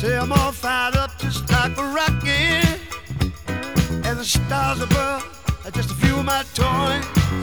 Say I'm all fired up just like a rocket, and the stars above are just a few of my toys.